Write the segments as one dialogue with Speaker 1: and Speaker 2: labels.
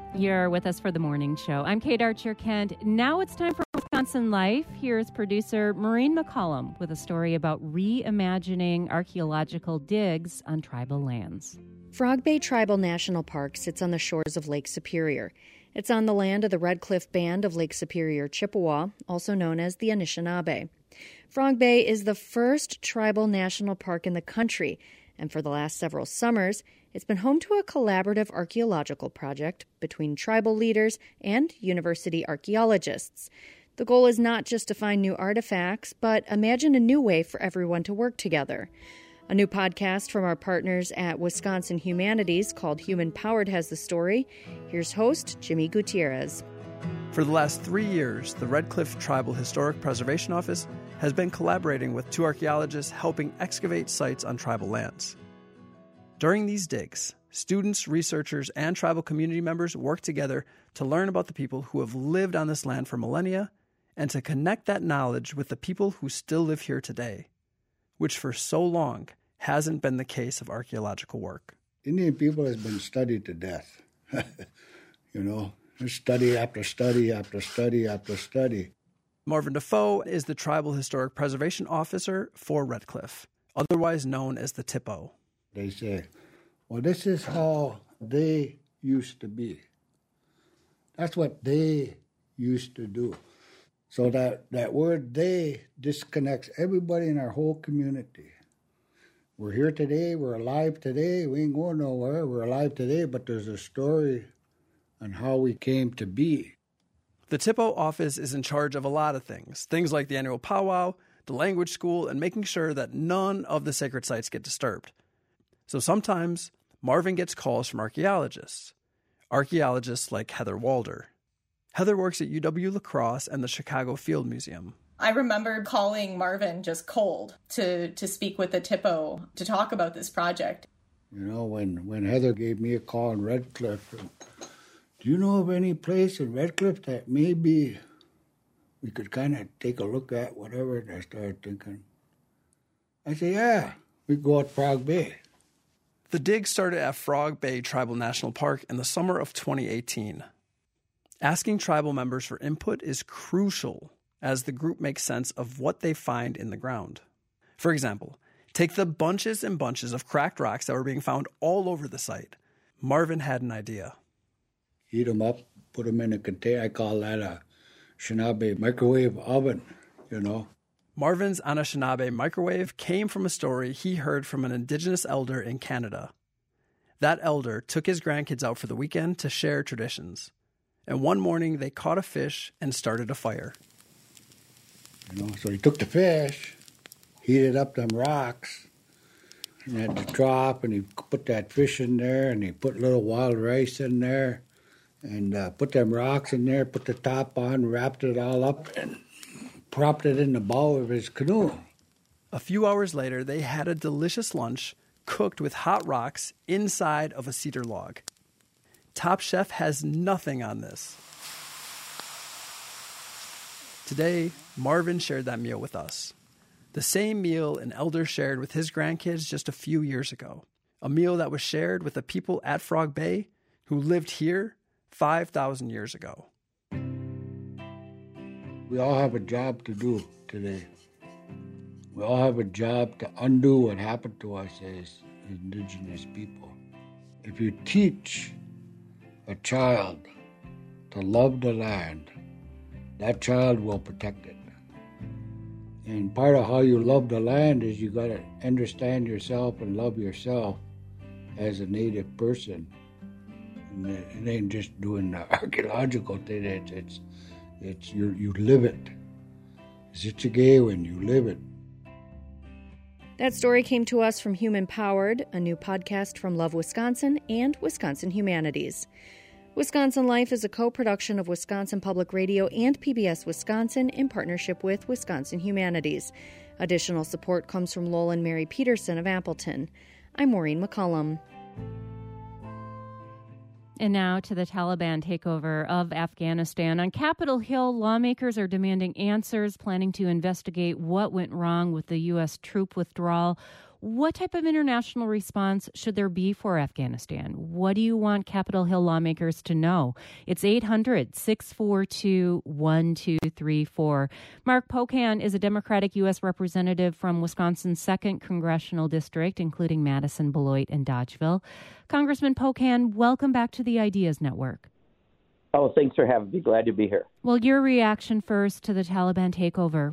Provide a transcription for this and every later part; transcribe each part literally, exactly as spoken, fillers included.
Speaker 1: You're with us for the morning show. I'm Kate Archer-Kent. Now it's time for Wisconsin Life. Here's producer Maureen McCollum with a story about reimagining archaeological digs on tribal lands.
Speaker 2: Frog Bay Tribal National Park sits on the shores of Lake Superior. It's on the land of the Red Cliff Band of Lake Superior, Chippewa, also known as the Anishinaabe. Frog Bay is the first tribal national park in the country, and for the last several summers, it's been home to a collaborative archaeological project between tribal leaders and university archaeologists. The goal is not just to find new artifacts, but imagine a new way for everyone to work together. A new podcast from our partners at Wisconsin Humanities called Human Powered has the story. Here's host Jimmy Gutierrez.
Speaker 3: For the last three years, the Red Cliff Tribal Historic Preservation Office has been collaborating with two archaeologists helping excavate sites on tribal lands. During these digs, students, researchers, and tribal community members work together to learn about the people who have lived on this land for millennia and to connect that knowledge with the people who still live here today, which for so long hasn't been the case of archaeological work.
Speaker 4: Indian people has been studied to death. You know, study after study after study after study.
Speaker 3: Marvin Defoe is the Tribal Historic Preservation Officer for Red Cliff, otherwise known as the T I P O.
Speaker 4: They say, well, this is how they used to be. That's what they used to do. So that, that word they disconnects everybody in our whole community. We're here today, we're alive today, we ain't going nowhere, we're alive today, but there's a story on how we came to be.
Speaker 3: The T I P O office is in charge of a lot of things, things like the annual powwow, the language school, and making sure that none of the sacred sites get disturbed. So sometimes Marvin gets calls from archaeologists, archaeologists like Heather Walder. Heather works at U W-La Crosse and the Chicago Field Museum.
Speaker 5: I remember calling Marvin just cold to, to speak with the T I P O to talk about this project.
Speaker 4: You know, when, when Heather gave me a call in Red Cliff, do you know of any place in Red Cliff that maybe we could kind of take a look at, whatever? And I started thinking. I said, yeah, we go out Frog Bay.
Speaker 3: The dig started at Frog Bay Tribal National Park in the summer of twenty eighteen. Asking tribal members for input is crucial as the group makes sense of what they find in the ground. For example, take the bunches and bunches of cracked rocks that were being found all over the site. Marvin had an idea.
Speaker 4: Heat them up, put them in a container. I call that a Anishinaabe microwave oven, you know.
Speaker 3: Marvin's Anishinaabe microwave came from a story he heard from an Indigenous elder in Canada. That elder took his grandkids out for the weekend to share traditions. And one morning they caught a fish and started a fire.
Speaker 4: You know, so he took the fish, heated up them rocks, and had the trough, and he put that fish in there, and he put a little wild rice in there, and uh, put them rocks in there, put the top on, wrapped it all up, and propped it in the bow of his canoe.
Speaker 3: A few hours later, they had a delicious lunch cooked with hot rocks inside of a cedar log. Top Chef has nothing on this. Today, Marvin shared that meal with us. The same meal an elder shared with his grandkids just a few years ago. A meal that was shared with the people at Frog Bay who lived here five thousand years ago.
Speaker 4: We all have a job to do today. We all have a job to undo what happened to us as Indigenous people. If you teach a child to love the land, that child will protect it. And part of how you love the land is you got to understand yourself and love yourself as a native person. And it ain't just doing the archaeological thing, it's, it's It's you. You live it. It's a gay when you live it.
Speaker 2: That story came to us from Human Powered, a new podcast from Love Wisconsin and Wisconsin Humanities. Wisconsin Life is a co-production of Wisconsin Public Radio and P B S Wisconsin in partnership with Wisconsin Humanities. Additional support comes from Lowell and Mary Peterson of Appleton. I'm Maureen McCollum.
Speaker 1: And now to the Taliban takeover of Afghanistan. On Capitol Hill, lawmakers are demanding answers, planning to investigate what went wrong with the U S troop withdrawal. What type of international response should there be for Afghanistan? What do you want Capitol Hill lawmakers to know? It's eight hundred, six four two, one two three four. Mark Pocan is a Democratic U S representative from Wisconsin's second Congressional District, including Madison, Beloit, and Dodgeville. Congressman Pocan, welcome back to the Ideas Network.
Speaker 6: Oh, thanks for having me. Glad to be here.
Speaker 1: Well, your reaction first to the Taliban takeover.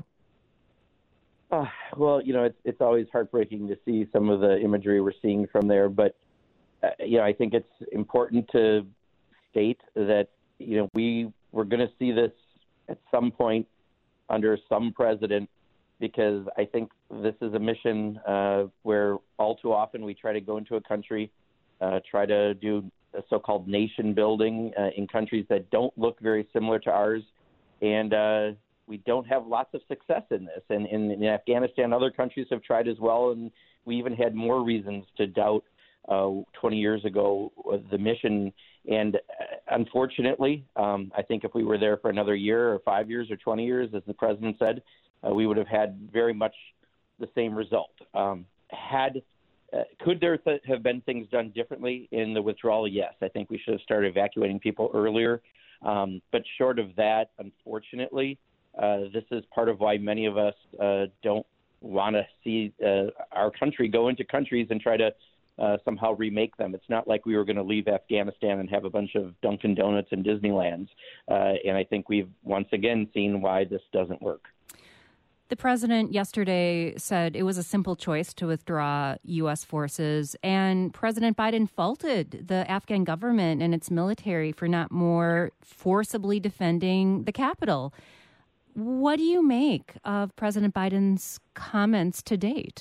Speaker 6: Uh, well, you know, it's it's always heartbreaking to see some of the imagery we're seeing from there. But, uh, you know, I think it's important to state that, you know, we we're going to see this at some point under some president, because I think this is a mission uh, where all too often we try to go into a country, uh, try to do a so-called nation building uh, in countries that don't look very similar to ours. And, uh, we don't have lots of success in this. And in, in Afghanistan, other countries have tried as well. And we even had more reasons to doubt uh, twenty years ago the mission. And uh, unfortunately, um, I think if we were there for another year or five years or twenty years, as the president said, uh, we would have had very much the same result. Um, had uh, could there th- have been things done differently in the withdrawal? Yes. I think we should have started evacuating people earlier. Um, but short of that, unfortunately, Uh, this is part of why many of us uh, don't want to see uh, our country go into countries and try to uh, somehow remake them. It's not like we were going to leave Afghanistan and have a bunch of Dunkin' Donuts and Disneylands. Uh, and I think we've once again seen why this doesn't work.
Speaker 1: The president yesterday said it was a simple choice to withdraw U S forces, and President Biden faulted the Afghan government and its military for not more forcibly defending the capital. What do you make of President Biden's comments to date?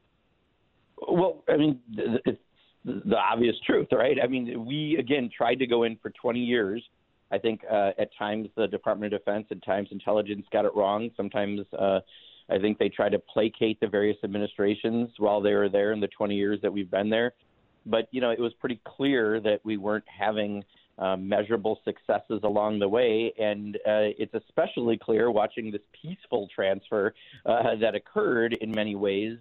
Speaker 6: Well, I mean, it's the obvious truth, right? I mean, we, again, tried to go in for twenty years. I think uh, at times the Department of Defense, at times intelligence got it wrong. Sometimes uh, I think they tried to placate the various administrations while they were there in the twenty years that we've been there. But, you know, it was pretty clear that we weren't having Uh, measurable successes along the way. And uh, it's especially clear watching this peaceful transfer uh, that occurred in many ways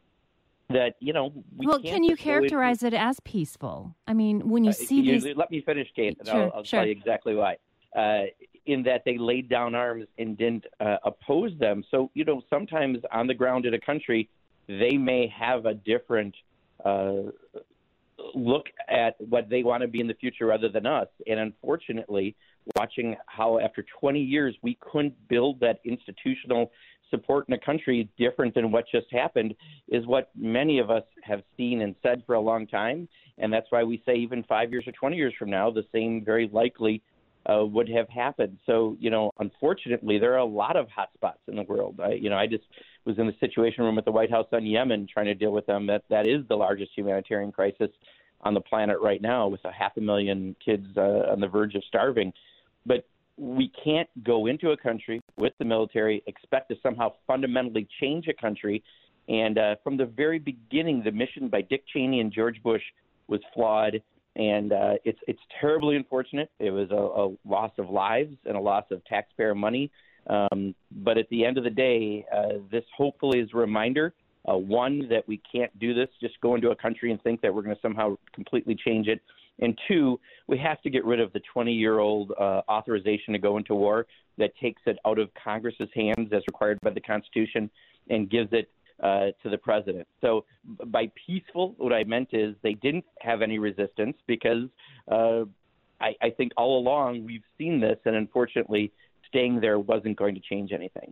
Speaker 6: that, you know, we
Speaker 1: well,
Speaker 6: can't
Speaker 1: can you characterize
Speaker 6: into,
Speaker 1: it as peaceful? I mean, when you
Speaker 6: uh,
Speaker 1: see
Speaker 6: you,
Speaker 1: these...
Speaker 6: Let me finish, Kate, and
Speaker 1: sure,
Speaker 6: I'll, I'll
Speaker 1: sure.
Speaker 6: tell you exactly why. Uh, in that they laid down arms and didn't uh, oppose them. So, you know, sometimes on the ground in a country, they may have a different uh look at what they want to be in the future rather than us. And unfortunately, watching how after twenty years we couldn't build that institutional support in a country different than what just happened is what many of us have seen and said for a long time. And that's why we say even five years or twenty years from now, the same very likely uh, would have happened. So, you know, unfortunately, there are a lot of hotspots in the world. I, you know, I just was in the Situation Room at the White House on Yemen trying to deal with them. That that is the largest humanitarian crisis on the planet right now, with a half a million kids uh, on the verge of starving. But we can't go into a country with the military, expect to somehow fundamentally change a country. And uh, from the very beginning, the mission by Dick Cheney and George Bush was flawed. And uh, it's it's terribly unfortunate. It was a, a loss of lives and a loss of taxpayer money. Um, but at the end of the day, uh, this hopefully is a reminder, uh, one, that we can't do this, just go into a country and think that we're going to somehow completely change it. And two, we have to get rid of the twenty-year-old uh, authorization to go into war that takes it out of Congress's hands as required by the Constitution and gives it uh, to the president. So by peaceful, what I meant is they didn't have any resistance because uh, I, I think all along we've seen this, and unfortunately staying there wasn't going to change anything.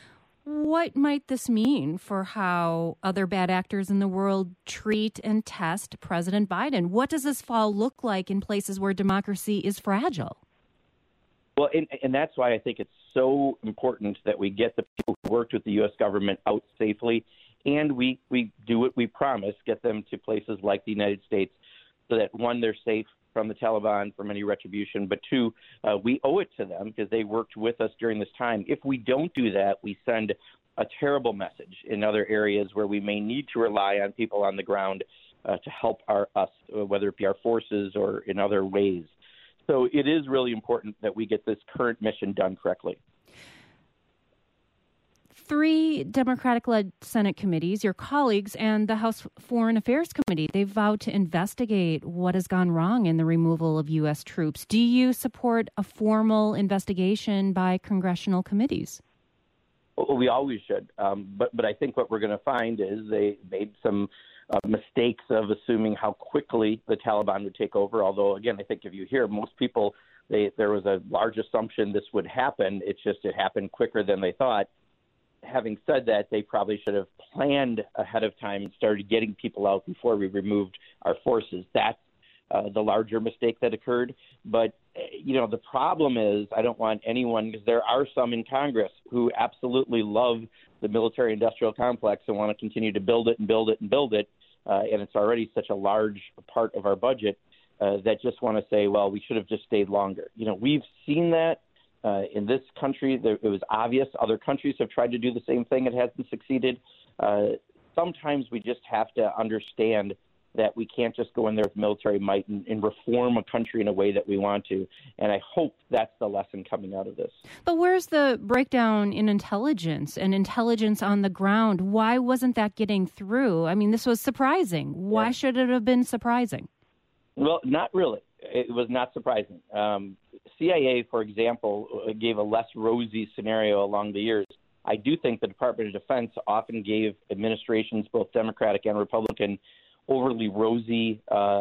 Speaker 1: What might this mean for how other bad actors in the world treat and test President Biden? What does this fall look like in places where democracy is fragile?
Speaker 6: Well, and, and that's why I think it's so important that we get the people who worked with the U S government out safely, and we, we do what we promise, get them to places like the United States so that, one, they're safe from the Taliban from any retribution, but two, uh, we owe it to them because they worked with us during this time. If we don't do that, we send a terrible message in other areas where we may need to rely on people on the ground uh, to help our us, whether it be our forces or in other ways. So it is really important that we get this current mission done correctly.
Speaker 1: three Democratic-led Senate committees, your colleagues, and the House Foreign Affairs Committee, they've vowed to investigate what has gone wrong in the removal of U S troops. Do you support a formal investigation by congressional committees?
Speaker 6: Well, we always should. Um, but, but I think what we're going to find is they made some uh, mistakes of assuming how quickly the Taliban would take over. Although, again, I think if you hear most people, they, there was a large assumption this would happen. It's just it happened quicker than they thought. Having said that, they probably should have planned ahead of time and started getting people out before we removed our forces. That's uh, the larger mistake that occurred. But, you know, the problem is I don't want anyone, because there are some in Congress who absolutely love the military-industrial complex and want to continue to build it and build it and build it, uh, and it's already such a large part of our budget uh, that just want to say, well, we should have just stayed longer. You know, we've seen that. Uh, in this country, there, it was obvious. Other countries have tried to do the same thing. It hasn't succeeded. Uh, sometimes we just have to understand that we can't just go in there with military might and, and reform a country in a way that we want to. And I hope that's the lesson coming out of this.
Speaker 1: But where's the breakdown in intelligence and intelligence on the ground? Why wasn't that getting through? I mean, this was surprising. Why yeah. should it have been surprising?
Speaker 6: Well, not really. It was not surprising. Um, C I A, for example, gave a less rosy scenario along the years. I do think the Department of Defense often gave administrations, both Democratic and Republican, overly rosy, uh,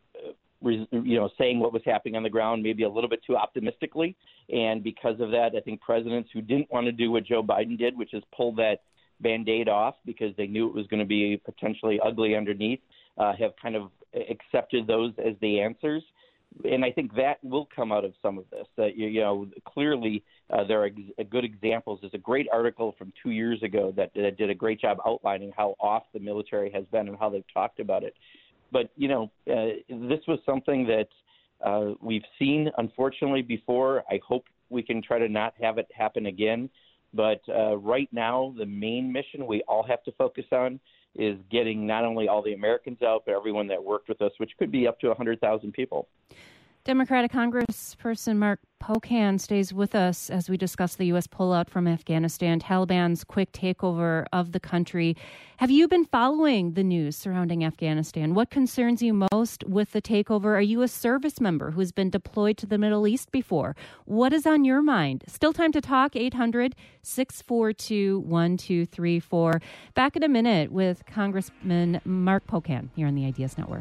Speaker 6: you know, saying what was happening on the ground maybe a little bit too optimistically. And because of that, I think presidents who didn't want to do what Joe Biden did, which is pull that Band-Aid off because they knew it was going to be potentially ugly underneath, uh, have kind of accepted those as the answers. And I think that will come out of some of this. That, you, you know, clearly uh, there are ex- good examples. There's a great article from two years ago that, that did a great job outlining how off the military has been and how they've talked about it. But, you know, uh, this was something that uh, we've seen, unfortunately, before. I hope we can try to not have it happen again. But uh, right now, the main mission we all have to focus on is getting not only all the Americans out, but everyone that worked with us, which could be up to one hundred thousand people.
Speaker 1: Democratic Congressperson Mark Pocan stays with us as we discuss the U S pullout from Afghanistan, Taliban's quick takeover of the country. Have you been following the news surrounding Afghanistan? What concerns you most with the takeover? Are you a service member who's been deployed to the Middle East before? What is on your mind? Still time to talk, eight hundred, six four two, one two three four. Back in a minute with Congressman Mark Pocan here on the Ideas Network.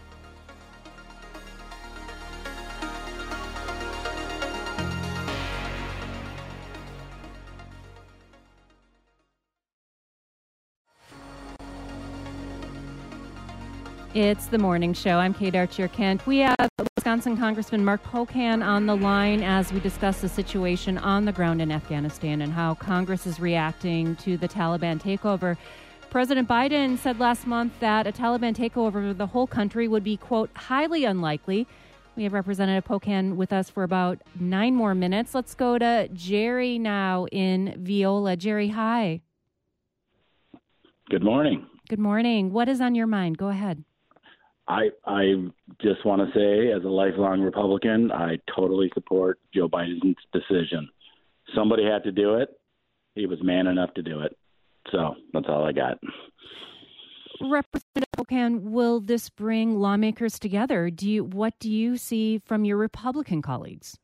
Speaker 1: It's the morning show. I'm Kate Archer-Kent. We have Wisconsin Congressman Mark Pocan on the line as we discuss the situation on the ground in Afghanistan and how Congress is reacting to the Taliban takeover. President Biden said last month that a Taliban takeover of the whole country would be, quote, highly unlikely. We have Representative Pocan with us for about nine more minutes. Let's go to Jerry now in Viola. Jerry, hi.
Speaker 7: Good morning.
Speaker 1: Good morning. What is on your mind? Go ahead.
Speaker 7: I I just want to say, as a lifelong Republican, I totally support Joe Biden's decision. Somebody had to do it. He was man enough to do it. So that's all I got.
Speaker 1: Representative Pocan, will this bring lawmakers together? Do you what do you see from your Republican colleagues?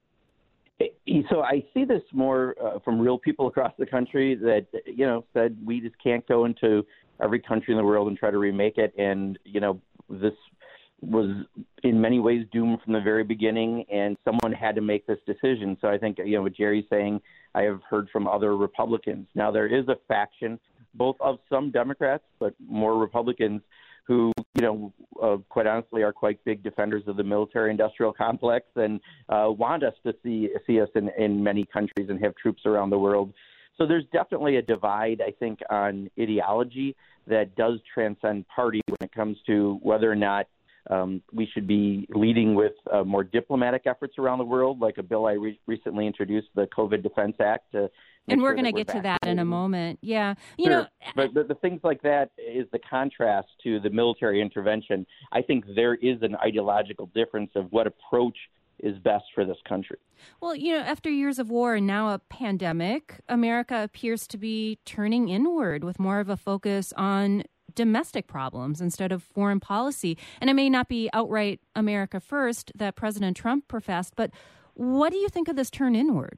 Speaker 6: So I see this more uh, from real people across the country that, you know, said we just can't go into every country in the world and try to remake it. And, you know, this was in many ways doomed from the very beginning, and someone had to make this decision. So I think, you know, what Jerry's saying, I have heard from other Republicans. Now, there is a faction, both of some Democrats, but more Republicans, who, you know, uh, quite honestly are quite big defenders of the military-industrial complex and uh, want us to see see us in, in many countries and have troops around the world. So there's definitely a divide, I think, on ideology that does transcend party when it comes to whether or not um, we should be leading with uh, more diplomatic efforts around the world, like a bill I re- recently introduced, the COVID Defense Act. To
Speaker 1: and we're
Speaker 6: sure
Speaker 1: going to get to that in a moment. Yeah. You
Speaker 6: sure.
Speaker 1: know,
Speaker 6: but the, the things like that is the contrast to the military intervention. I think there is an ideological difference of what approach is best for this country.
Speaker 1: Well, you know, after years of war and now a pandemic, America appears to be turning inward with more of a focus on domestic problems instead of foreign policy. And it may not be outright America first that President Trump professed, but what do you think of this turn inward?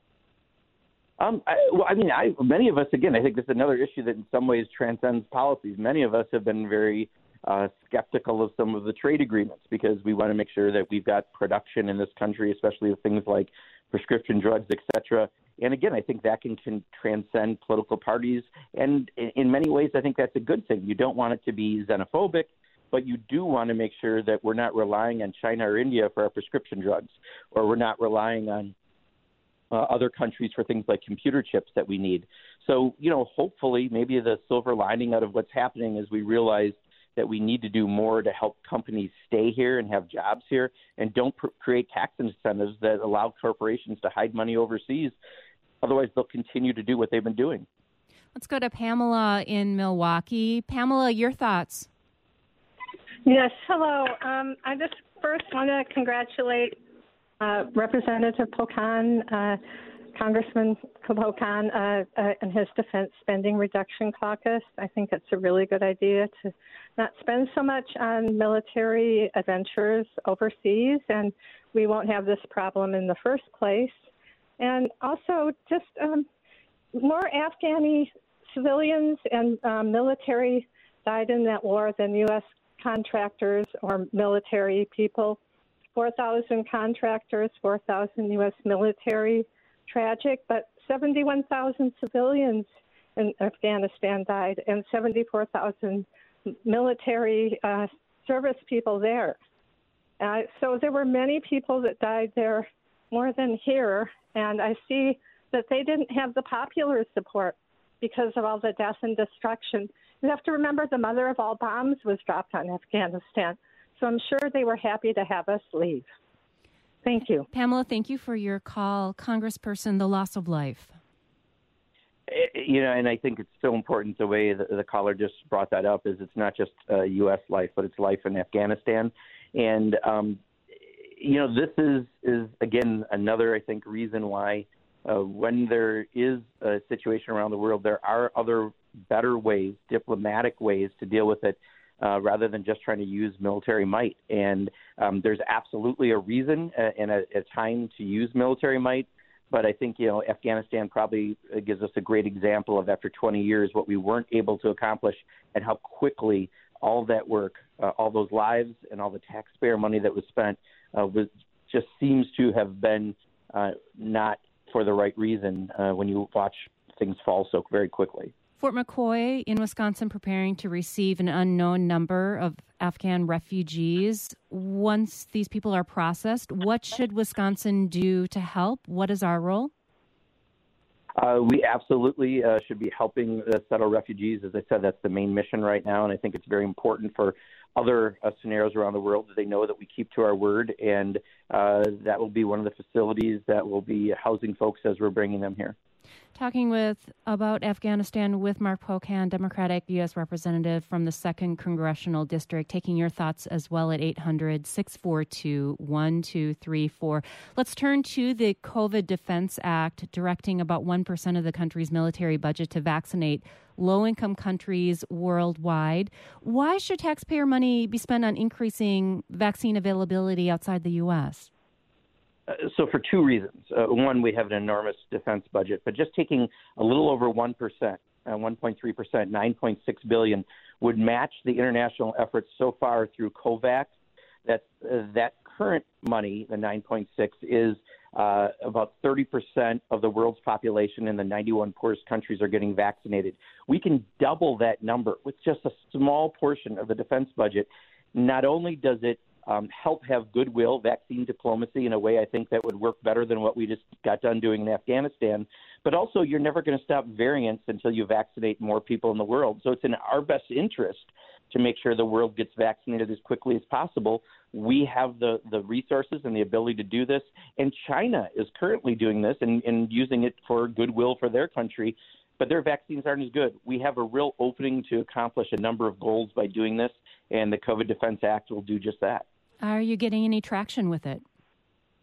Speaker 6: Um, I, well, I mean, I, many of us, again, I think this is another issue that in some ways transcends policies. Many of us have been very uh, skeptical of some of the trade agreements because we want to make sure that we've got production in this country, especially with things like prescription drugs, et cetera. And again, I think that can, can transcend political parties. And in, in many ways, I think that's a good thing. You don't want it to be xenophobic, but you do want to make sure that we're not relying on China or India for our prescription drugs, or we're not relying on uh, other countries for things like computer chips that we need. So, you know, hopefully maybe the silver lining out of what's happening is we realize that we need to do more to help companies stay here and have jobs here, and don't pr- create tax incentives that allow corporations to hide money overseas. Otherwise, they'll continue to do what they've been doing.
Speaker 1: Let's go to Pamela in Milwaukee. Pamela, your thoughts?
Speaker 8: Yes, hello. Um, I just first want to congratulate uh, Representative Pocan, uh, Congressman Pocan, uh, uh, and his Defense Spending Reduction Caucus. I think it's a really good idea to not spend so much on military adventures overseas, and we won't have this problem in the first place. And also just um, more Afghani civilians and um, military died in that war than U S contractors or military people. four thousand contractors, four thousand U S military, tragic, but seventy-one thousand civilians in Afghanistan died and seventy-four thousand military uh, service people there. Uh, so there were many people that died there, more than here, and I see that they didn't have the popular support because of all the death and destruction. You have to remember the mother of all bombs was dropped on Afghanistan, so I'm sure they were happy to have us leave. Thank you.
Speaker 1: Pamela, thank you for your call. Congressperson, the loss of life.
Speaker 6: You know, and I think it's so important the way the, the caller just brought that up is it's not just uh, U S life, but it's life in Afghanistan. And, um, you know, this is, is, again, another, I think, reason why uh, when there is a situation around the world, there are other better ways, diplomatic ways to deal with it uh, rather than just trying to use military might. And um, there's absolutely a reason uh, and a, a time to use military might. But I think, you know, Afghanistan probably gives us a great example of after twenty years what we weren't able to accomplish and how quickly all that work, uh, all those lives and all the taxpayer money that was spent uh, was just seems to have been uh, not for the right reason uh, when you watch things fall so very quickly.
Speaker 1: Fort McCoy in Wisconsin preparing to receive an unknown number of Afghan refugees. Once these people are processed, what should Wisconsin do to help? What is our role?
Speaker 6: Uh, we absolutely uh, should be helping uh, settle refugees. As I said, that's the main mission right now, and I think it's very important for other uh, scenarios around the world that they know that we keep to our word, and uh, that will be one of the facilities that will be housing folks as we're bringing them here.
Speaker 1: Talking with about Afghanistan with Mark Pocan, Democratic U S Representative from the second Congressional District, taking your thoughts as well at eight hundred, six four two, one two three four. Let's turn to the COVID Defense Act, directing about one percent of the country's military budget to vaccinate low-income countries worldwide. Why should taxpayer money be spent on increasing vaccine availability outside the U S?
Speaker 6: Uh, so for two reasons. Uh, one, we have an enormous defense budget, but just taking a little over one percent, uh, one point three percent, nine point six billion dollars would match the international efforts so far through COVAX. That, uh, that current money, the nine point six, is uh, about thirty percent of the world's population, and the ninety-one poorest countries are getting vaccinated. We can double that number with just a small portion of the defense budget. Not only does it Um, help have goodwill, vaccine diplomacy in a way I think that would work better than what we just got done doing in Afghanistan. But also, you're never going to stop variants until you vaccinate more people in the world. So it's in our best interest to make sure the world gets vaccinated as quickly as possible. We have the, the resources and the ability to do this. And China is currently doing this and, and using it for goodwill for their country. But their vaccines aren't as good. We have a real opening to accomplish a number of goals by doing this, and the COVID Defense Act will do just that.
Speaker 1: Are you getting any traction with it?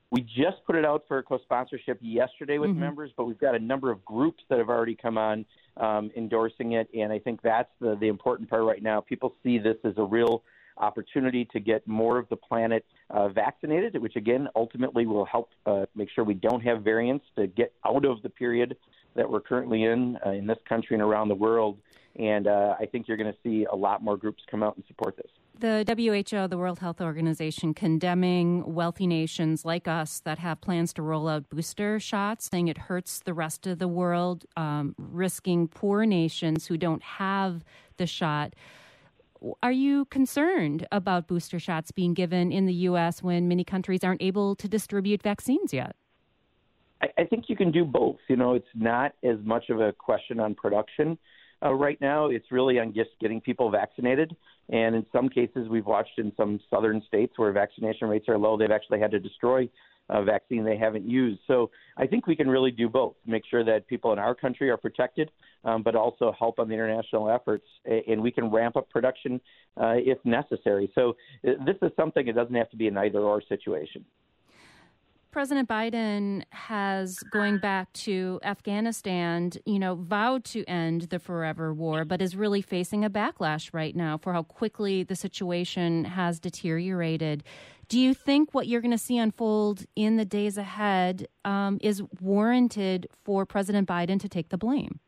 Speaker 6: We just put it out for co-sponsorship yesterday with mm-hmm. members, but we've got a number of groups that have already come on um, endorsing it, and I think that's the, the important part right now. People see this as a real opportunity to get more of the planet uh, vaccinated, which, again, ultimately will help uh, make sure we don't have variants to get out of the period that we're currently in uh, in this country and around the world. And uh, I think you're going to see a lot more groups come out and support this.
Speaker 1: The W H O, the World Health Organization, condemning wealthy nations like us that have plans to roll out booster shots, saying it hurts the rest of the world, um, risking poor nations who don't have the shot. Are you concerned about booster shots being given in the U S when many countries aren't able to distribute vaccines yet?
Speaker 6: I, I think you can do both. You know, it's not as much of a question on production uh, right now. It's really on just getting people vaccinated. And in some cases, we've watched in some southern states where vaccination rates are low, they've actually had to destroy a vaccine they haven't used. So I think we can really do both, make sure that people in our country are protected, um, but also help on the international efforts, and we can ramp up production uh, if necessary. So this is something, it doesn't have to be an either-or situation.
Speaker 1: President Biden has, going back to Afghanistan, you know, vowed to end the forever war, but is really facing a backlash right now for how quickly the situation has deteriorated. Do you think what you're going to see unfold in the days ahead um, is warranted for President Biden to take the blame?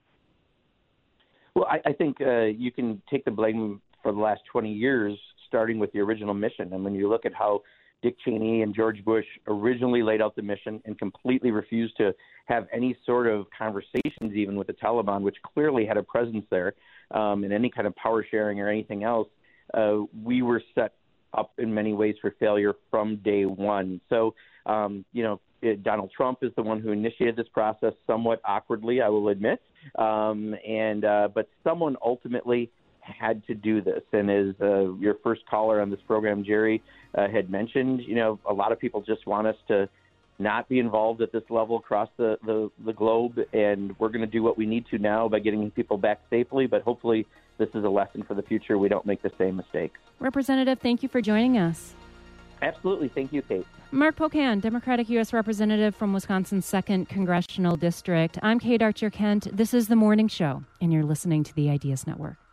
Speaker 6: Well, I, I think uh, you can take the blame for the last twenty years, starting with the original mission. And when you look at how Dick Cheney and George Bush originally laid out the mission and completely refused to have any sort of conversations even with the Taliban, which clearly had a presence there, um, in any kind of power sharing or anything else, uh, we were set up in many ways for failure from day one. So, um, you know, it, Donald Trump is the one who initiated this process somewhat awkwardly, I will admit. Um, and uh, but someone ultimately had to do this. And as uh, your first caller on this program, Jerry, uh, had mentioned, you know, a lot of people just want us to not be involved at this level across the, the, the globe. And we're going to do what we need to now by getting people back safely. But hopefully this is a lesson for the future. We don't make the same mistakes.
Speaker 1: Representative, thank you for joining us.
Speaker 6: Absolutely. Thank you, Kate.
Speaker 1: Mark Pocan, Democratic U S Representative from Wisconsin's second Congressional District. I'm Kate Archer-Kent. This is The Morning Show, and you're listening to the Ideas Network.